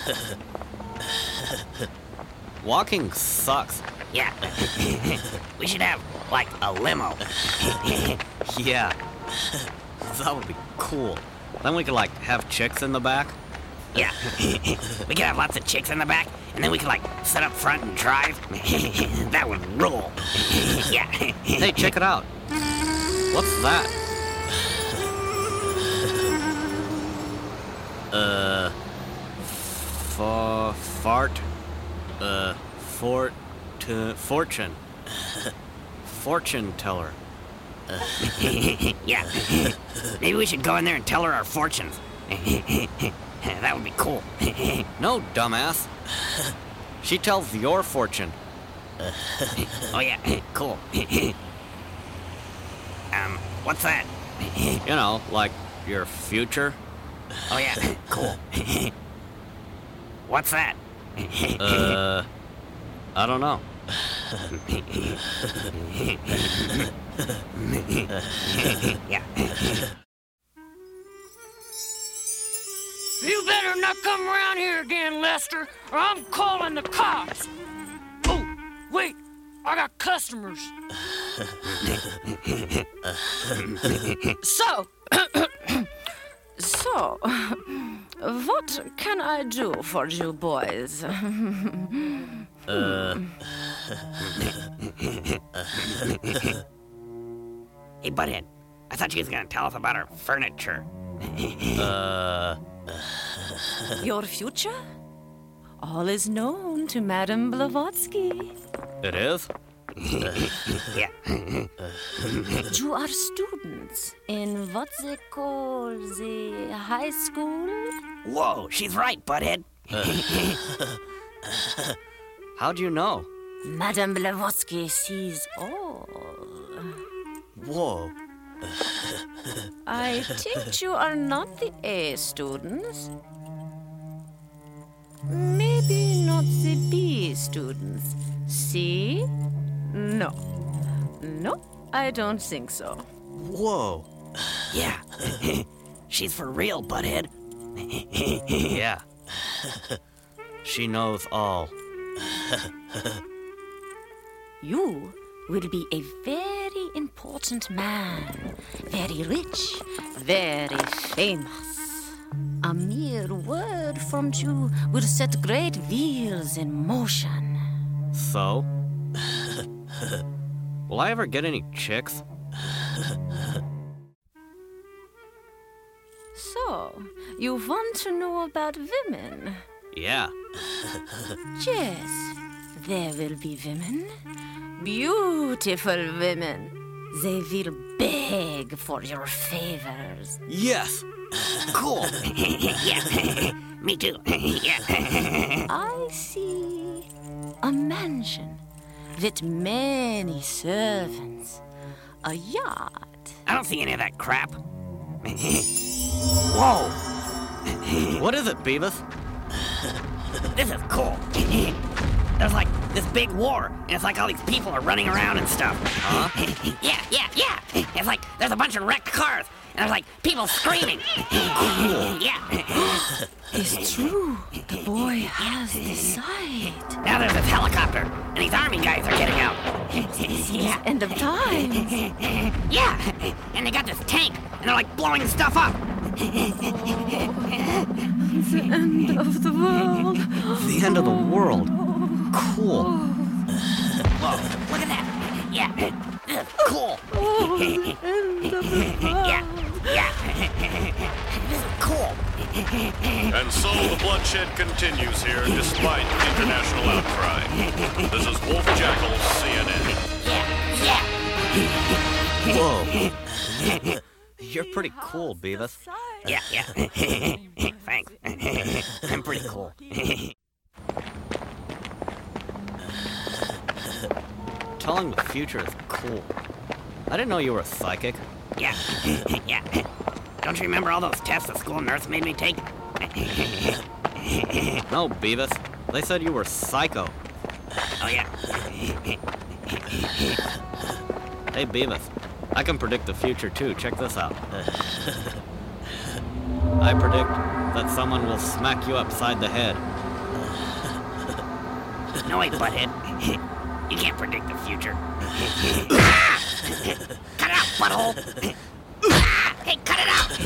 Walking sucks. Yeah. We should have, like, a limo. Yeah. That would be cool. Then we could, like, have chicks in the back. Yeah. We could have lots of chicks in the back, and then we could, like, sit up front and drive. That would rule. Yeah. Hey, check it out. What's that? Fart. Fortune. Fortune teller. Yeah. Maybe we should go in there and tell her our fortunes. That would be cool. No, dumbass. She tells your fortune. Oh, yeah. Cool. What's that? You know, like your future. Oh, yeah. Cool. What's that? I don't know. Yeah. You better not come around here again, Lester, or I'm calling the cops. Oh, wait, I got customers. So, what can I do for you boys? Hey, Butthead, I thought you was gonna tell us about our furniture. Your future? All is known to Madame Blavatsky. It is? Yeah. You are students in what they call the high school? Whoa, she's right, Butthead. How'd you know? Madame Blavatsky sees all. Whoa. I think you are not the A students. Maybe not the B students. C? No. No, I don't think so. Whoa. Yeah. She's for real, Butthead. Yeah. She knows all. You will be a very important man. Very rich, very famous. A mere word from you will set great wheels in motion. So? Will I ever get any chicks? So, you want to know about women? Yeah. Yes, there will be women. Beautiful women. They will beg for your favors. Yes. Cool. Yeah. Me too. Yeah. I see a mansion with many servants, a yacht. I don't see any of that crap. Whoa. What is it, Beavis? This is cool. There's like this big war, and it's like all these people are running around and stuff. Huh? Yeah. It's like there's a bunch of wrecked cars, and there's like people screaming. Yeah. It's true. The boy has the sight. Now there's this helicopter, and these army guys are getting out. Yeah. End of time. Yeah, and they got this tank, and they're like blowing stuff up. The end of the world. The end of the world. Cool. Whoa, look at that. Yeah, this is cool. Yeah. This is cool. And so the bloodshed continues here despite international outcry. This is Wolf Jackal, CNN. Yeah. Whoa. You're pretty cool, Beavis. Yeah. Thanks. I'm pretty cool. Telling the future is cool. I didn't know you were a psychic. Yeah. Don't you remember all those tests the school nurse made me take? No, Beavis. They said you were psycho. Oh, yeah. Hey, Beavis. I can predict the future, too. Check this out. I predict that someone will smack you upside the head No way, butthead. You can't predict the future. Cut it out, butthole. Hey, cut it out.